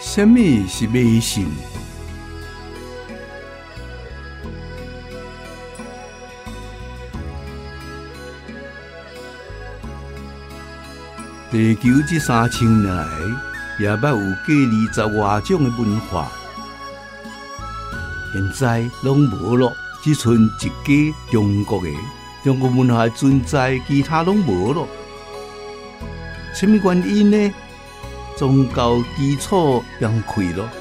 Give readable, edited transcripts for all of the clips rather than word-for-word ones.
什么是迷信？地球这3000年来，也捌有过20多种的文化，现在拢无咯，只剩一家中国的。中国文化存在，其他拢无咯。什么原因呢？宗教基础崩溃咯。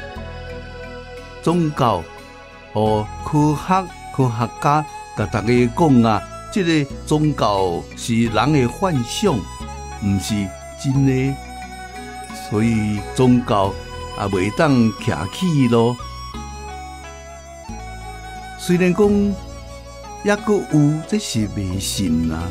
宗教和科学家甲大家讲啊，这个宗教是人的幻想，唔是真的，所以宗教也袂当徛起咯。虽然讲，也阁有这是迷信啊。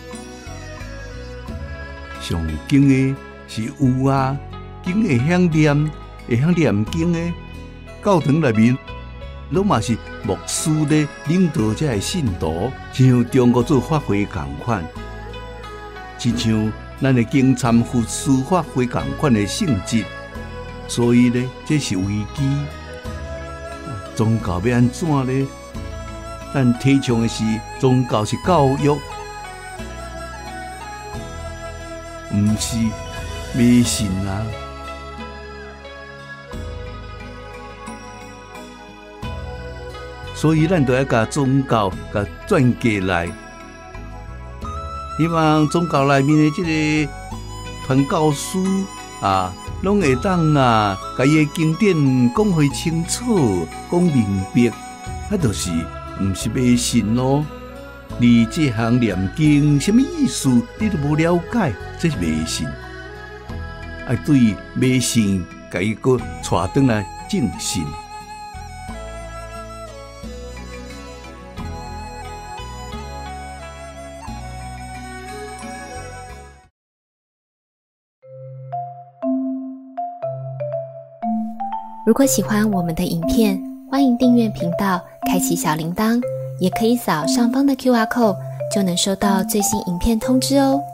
上经的是有啊，经会晓念经的教堂内面，拢嘛是牧师咧领导这些信徒，像中国做法会同款，亲像咱的经参佛司法会同款的性质。所以呢，这是危机。宗教要安怎呢？咱提倡的是宗教是教育，唔是迷信啊。所以咱就要把宗教给转过来，希望宗教内面的这个传教士啊，拢会当啊，把伊的经典讲会清楚，讲明白，那就是唔是迷信咯。你这项念经什么意思？你都无了解，这是迷信。啊，对迷信，甲伊个带转来正信。 如果喜欢我们的影片，欢迎订阅频道，开启小铃铛，也可以扫上方的 QR code，就能收到最新影片通知哦。